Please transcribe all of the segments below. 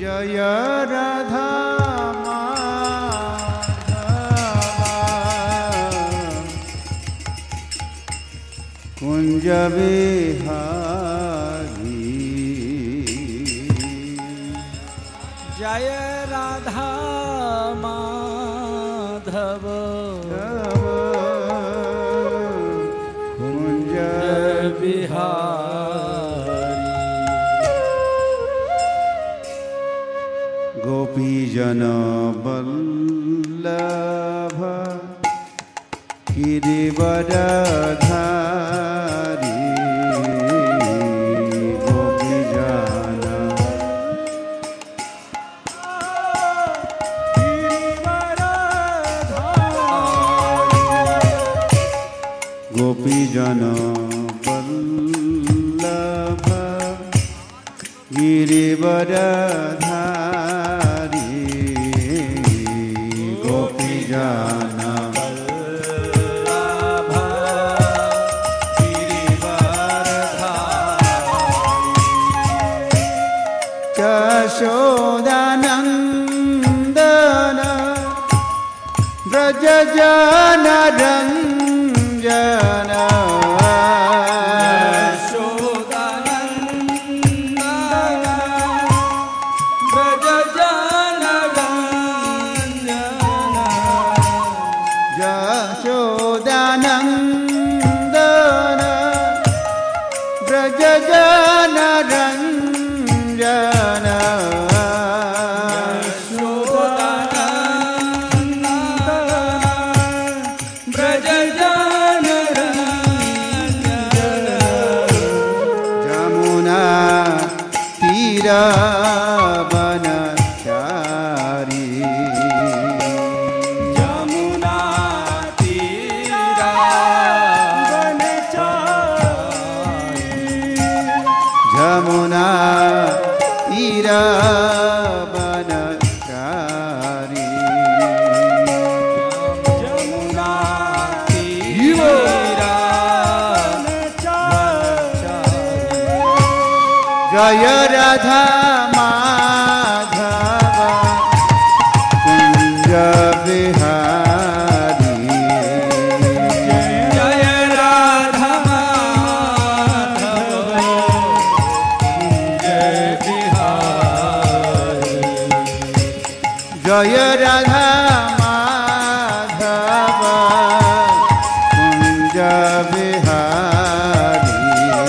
Jai Radha Kunj Bihari Jai Radha Madhav Kunj Bihari गोपीजन Vallabh Girivardhari गोपीजन Vallabh Girivardhari गोपीजन Yashodanandan Vraj Jan Ranjan Yashodanandan Vraj Jan Ranjan वनचारी Yamuna Tirah वनचारी Yamuna Tirah वनचारी Yamuna Tirah Jai Radha Madhav Kunj Bihari Jai Radha Madhav Kunj Bihari Jai Radha Madhav Kunj Bihari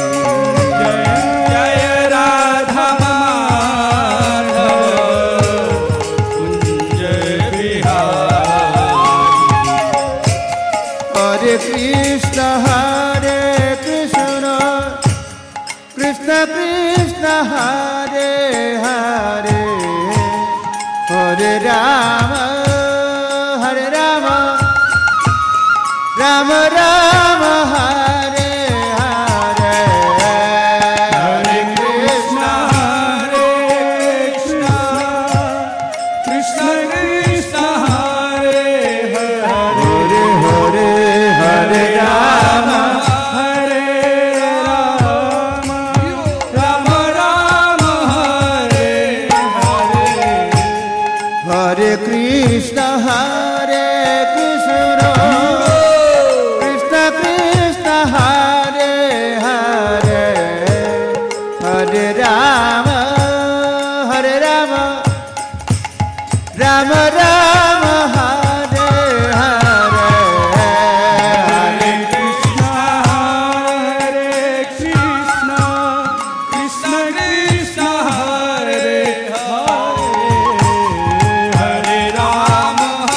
Hare Krishna Krishna Krishna Hare Hare Hare Ram Ram Ram Hare Hare Hare Krishna Krishna Krishna Hare Hare Hare Hare Ram Ram Ram Hare Hare Hare Krishna Krishna Krishna Hare Hare Hare Ram Ram Ram Hare Hare Hare Krishna Krishna Krishna Hare Hare Hare Ram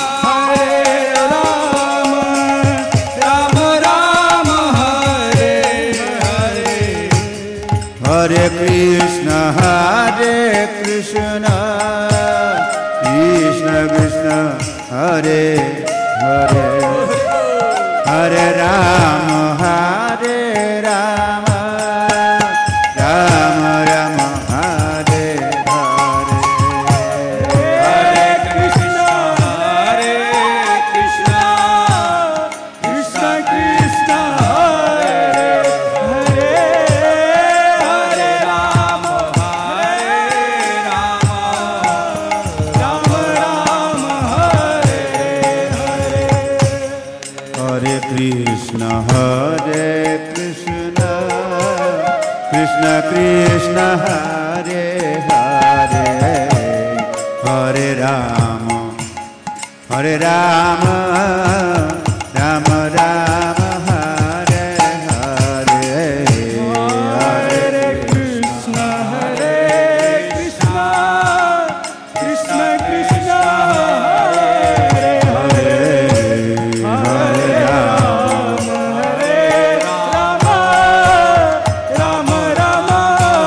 Ram Ram Hare Hare Hare Krishna Krishna Krishna Hare Hare Hare Ram Ram Ram Hare Hare Hare Krishna Krishna Krishna Hare Hare Hare Ram Hare Rama Hare Rama Rama Rama Hare Hare Hare Krishna Hare Krishna Krishna Krishna Hare Hare Hare Rama Hare Rama Rama Rama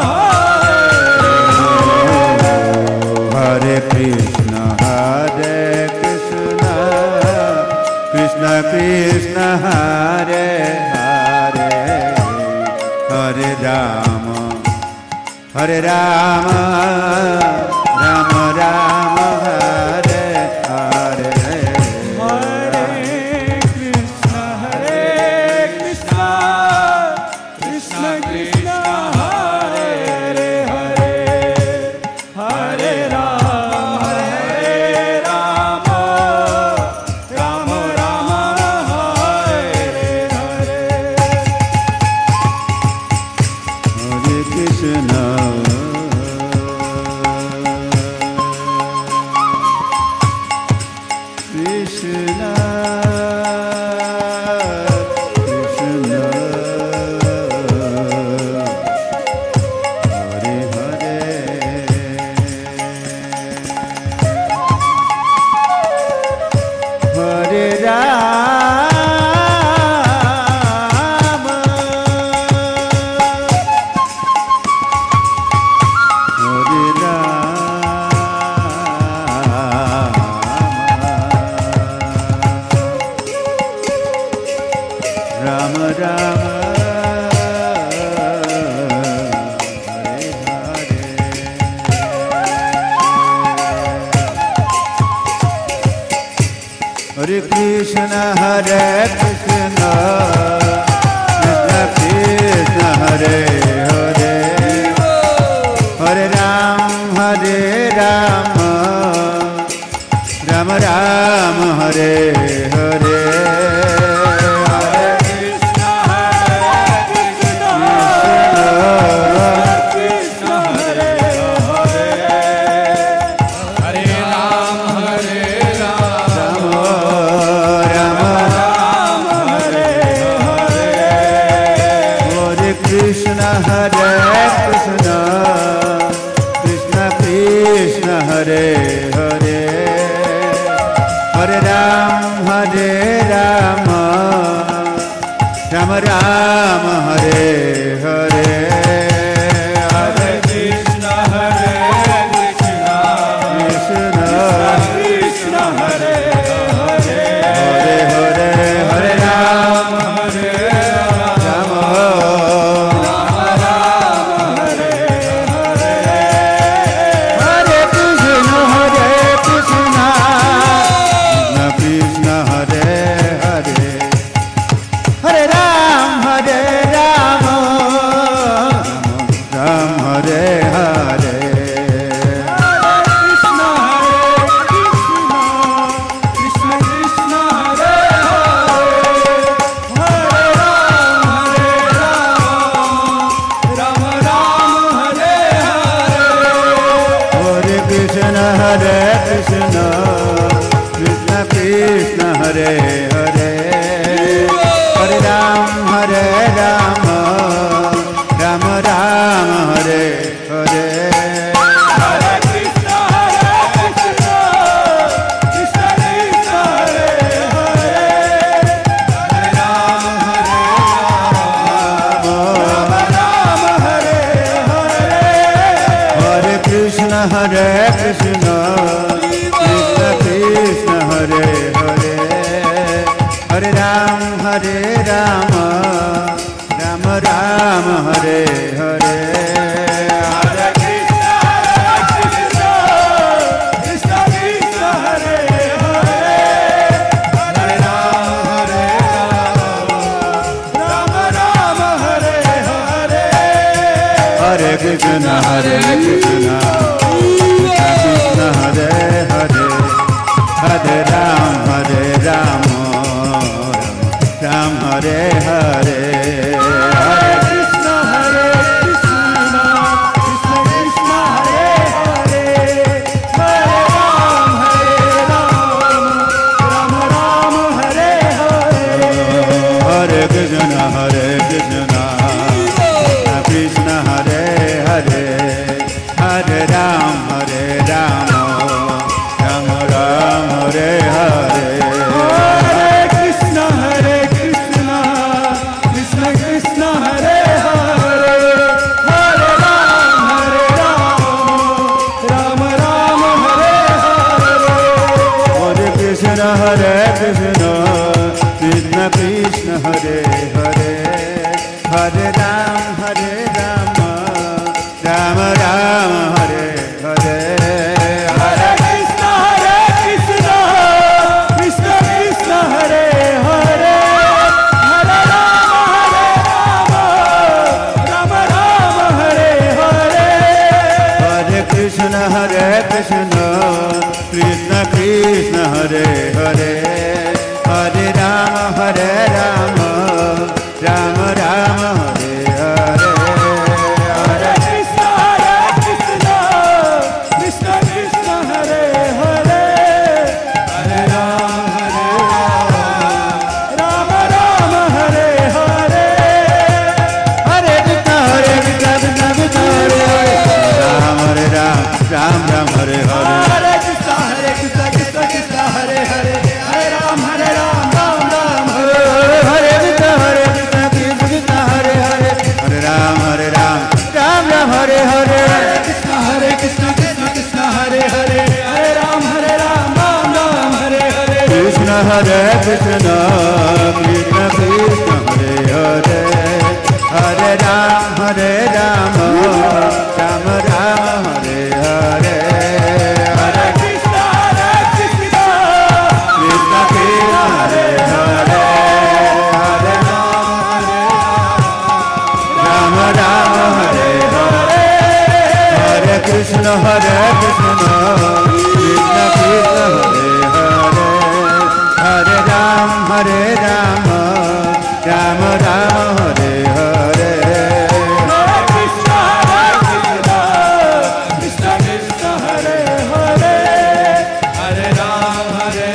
Hare Krishna Hare Krishna Krishna Krishna Hare Hare Hare Rama Hare Rama Rama Rama Hare Hare Hare Krishna Hare Krishna Krishna Krishna Hare Hare Hare Rama Rama Rama Hare Hare Hare Krishna Krishna Krishna Hare Hare Hare Rama Hare Rama Rama Hare Hare Hare Krishna Hare Krishna Krishna Krishna Hare Hare Hare Rama Rama Rama Hare Hare Hare Krishna Krishna Hare Hare Hare Rama Rama Rama Hare Hare Hare Krishna Hare Krishna Krishna Krishna Hare Hare Hare Rama Rama Rama Hare Hare Hare Krishna Hare Krishna Krishna Krishna Hare Hare Hare Hare Hare Rama Hare Rama Hare Hare Hare Krishna Krishna Krishna Hare Hare Hare Rama Ram Hare Hare Krishna Hare Krishna Krishna Krishna Hare Hare Hare Rama Hare Hare Hare Krishna Krishna Krishna Hare Hare Hare Rama Ram Ram Hare Hare Hare Krishna Krishna Krishna Hare Hare Hare Rama Hare Hare Hare Krishna Krishna Krishna Hare Hare Hare Rama Ram Ram Hare Hare Hare Krishna Krishna Krishna Hare Hare Hare Rama Rama Hare Hare Hare Krishna Krishna Krishna Hare Hare Hare Rama Ram Hare Hare Hare Krishna Krishna Krishna Hare Krishna, Krishna Krishna Hare Hare, Hare Ram, Rama Rama, Hare Hare. Hare Krishna, Krishna Krishna, Hare Hare, Hare Rama, Rama Rama, Hare Hare. Hare Krishna, Krishna Krishna, Hare Hare, Hare Rama, Rama Rama, Hare Hare. Hare Krishna, Krishna Krishna, Hare Hare, Hare Rama, Rama Rama, Hare Hare. Hare Krishna, Krishna Krishna, Hare Hare, Ram Ram, Ram Ram, Hare Hare. Hare Krishna, Krishna Krishna, Hare Hare, Hare Ram, Ram Ram, Hare Hare. Hare Krishna, Krishna Krishna, Hare Hare, Hare Ram, Ram Ram, Hare Hare. Hare Krishna, Krishna Hare Hare, Hare Ram, Ram Hare Hare. Krishna, Krishna Krishna Krishna, Hare Hare, Hare Ram, Ram Ram, Hare Hare. Hare Krishna, Krishna Krishna Krishna, Hare Hare, Hare Ram, Ram Hare Hare. Hare Krishna, Krishna Krishna, Hare Hare, Hare Ram, Ram Ram, Hare Hare. Hare Krishna, Krishna Krishna, Hare Hare, Hare Ram,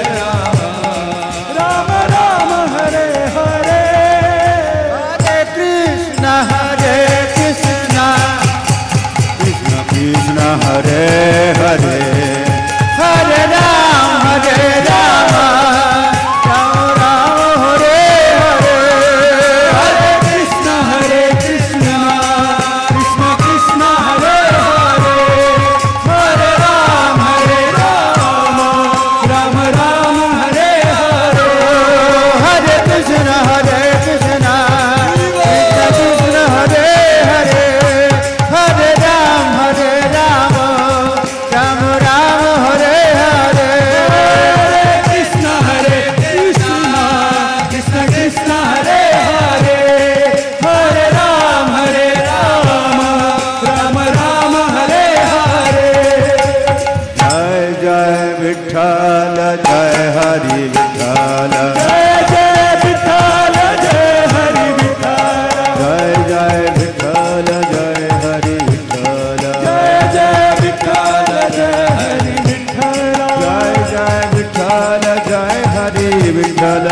Rama Rama, Hare Hare. Hare Krishna, Krishna Krishna, Hare Hare, Hare Ram, Ram Ram, Hare Hare. Hare Krishna, Krishna Krishna, Hare Hare, Hare Ram, Rama Rama, Hare Hare. Hare Krishna, Krishna Krishna, Hare Hare, Hare Ram, Ram Ram, Hare Hare. Hare Krishna, Krishna Krishna, Hare Hare, Hare Ram, Rama Rama, Hare Hare. Jai Jai Vitthal, Jai Hari Vitthal, Jai Jai Vitthal, Jai Hari Vitthal, Jai Jai Vitthal, Jai Hari Vitthal, Jai Jai Vitthal, Jai Hari Vitthal, Jai Jai Vitthal, Jai Hari Vitthal,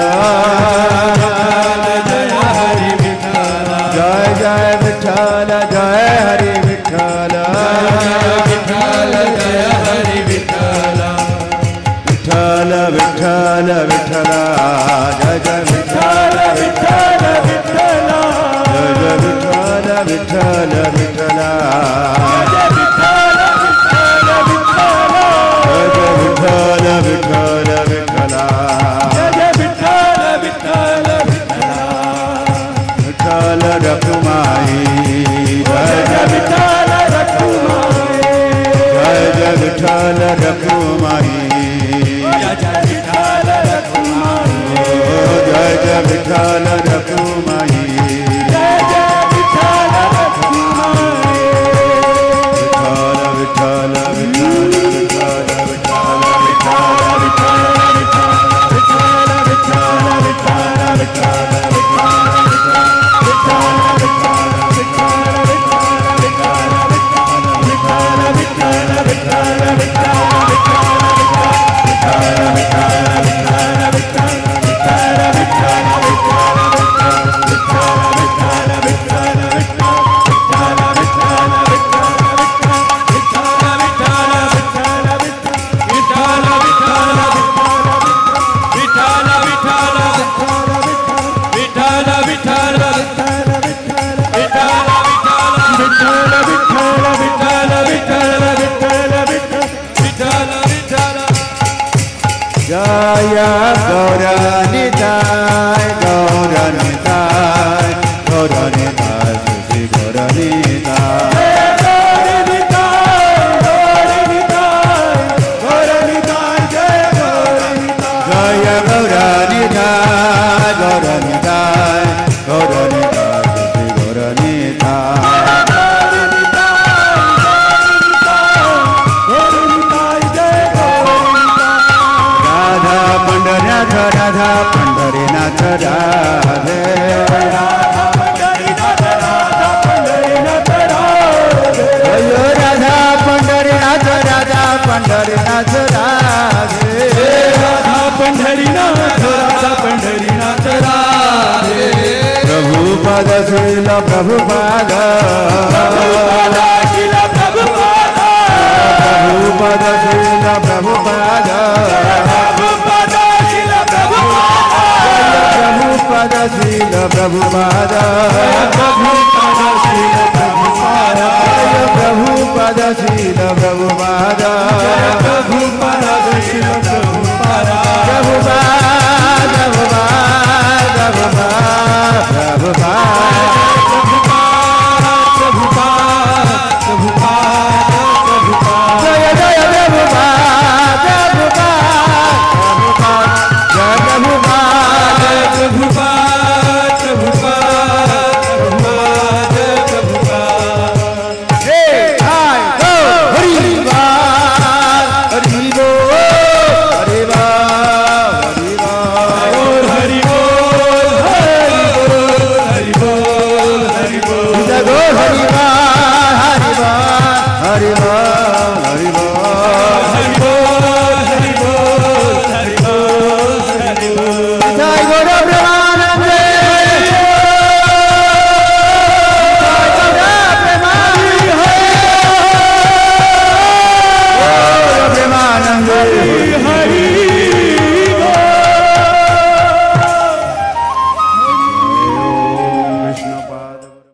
Jai Hari Vitthal, Jai Jai Vitthal, Jai Hari Vitthal, Vitthal, Jai Hari Vitthal, Vitthal Vitthal Vitthal, Jai Jai Vitthal, Vitthal, Vitthal, Jai Jai Vitthal, Vitthal Vitthal, Jai Vitthal, Vitthal, Jai Jai Vitthal, Vitthal Vitthal, Jai Vitthal, Vitthal, Vitthal Rakhumai, Jai Jai Vitthal, Rakhumai, Jai Jai Vitthal Rakhumai, Jai Jai Vitthal, Rakhumai, Jai Jai Vitthal Rakhumai, Jai Jai Vitthal, Rakhumai. Vitthal Vitthal Vitthal Jai Gaur Nitai Gaur Nitai Gaur Nitai Shri Gaur Nitai Jai Gaur Nitai Gaur Nitai Gaur Nitai Shri Gaur Nitai Radha Pandharinath Radha Pandharinath Radhe Jai Radha Pandharinath Radha Pandharinath Radhe Radha Pandharinath Radhe Prabhupada Srila Prabhupada Prabhupada Srila Prabhupada Prabhupada Srila Prabhupada Prabhupada Srila Prabhupada